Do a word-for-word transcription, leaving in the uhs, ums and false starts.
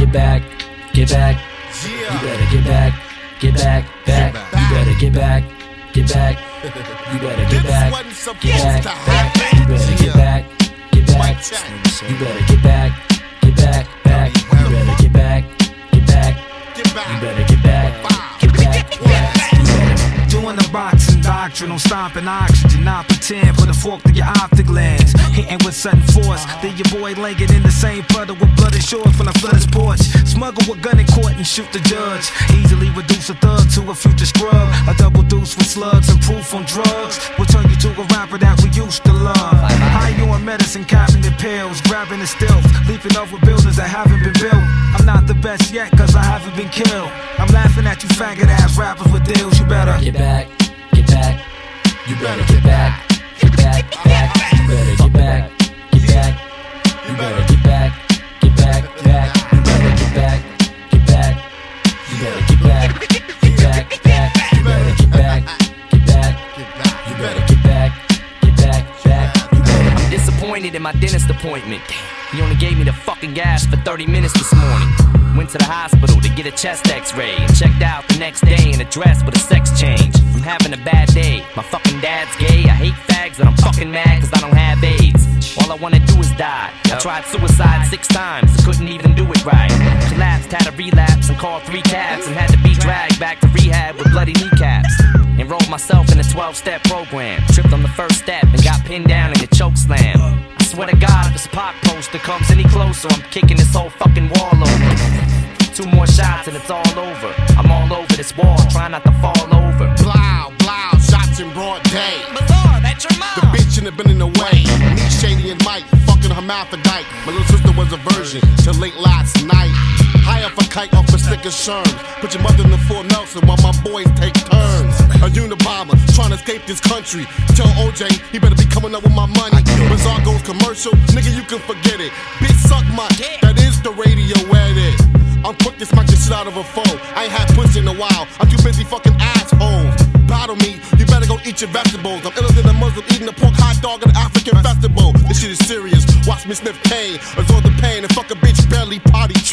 get back, get back. You better get back, get back, back. You better get back, get back. You better get back, get back, back. You better get back, get back. You better get back, get back, back. You better get back, get back. You better get back, get back, back. Doing the boxing doctrine on stomping oxygen, not pretend. Put a fork through your optic lens, hitting with sudden force. Then your boy linking in the same puddle with blooded shorts when I flood his porch. Smuggle a gun in court and shoot the judge. Easily reduce a thug to a future scrub. A double deuce with slugs and proof on drugs will turn you to a rapper that we used to love. High you on medicine, copping the pills, grabbing the stills, leaping over buildings that haven't been built. I'm not the best yet, cause I haven't been killed. I'm laughing at you faggot ass rappers with deals. You better get back, get back. You better get back, get back, back. You better get back, get back. You better get back, get back, back. You better get back, get back. You better get back, get back, back. You better get back, get back. You better get back, get back, back. You better. I'm disappointed in my dentist appointment. He only gave me the fucking gas for thirty minutes this morning. Went to the hospital to get a chest x-ray and checked out the next day in a dress with a sex change. I'm having a bad day, my fucking dad's gay. I hate fags and I'm fucking mad cause I don't have AIDS. All I wanna do is die. I tried suicide six times, couldn't even do it right. Collapsed, had a relapse and called three cabs and had to be dragged back to rehab with bloody kneecaps. Enrolled myself in a twelve-step program. Tripped on the first step and got pinned down in a choke slam. I swear to God, if this pop poster comes any closer, I'm kicking this whole fucking wall over. Two more shots and it's all over. I'm all over this wall, trying not to fall over. Blow, blow, shots in broad day. Bizarre, that's your mom. The bitch shouldn't have been in the way. Me, Shady, and Mike, fucking hermaphrodite. My little sister was a virgin till late last night. High off a kite off a stick of sherm. Put your mother in the Fort Nelson while my boys take turns. A Unabomber trying to escape this country. Tell O J he better be coming up with my money. Bizarre goes commercial, nigga you can forget it. Bitch suck my, that is the radio edit. I'm quick to smack the shit out of a foe. I ain't had pussy in a while. I'm too busy fucking assholes. Battle me, you better go eat your vegetables. I'm iller than a Muslim eating a pork hot dog at an African festival. This shit is serious. Watch me sniff cane, absorb the pain, and fuck a bitch barely potty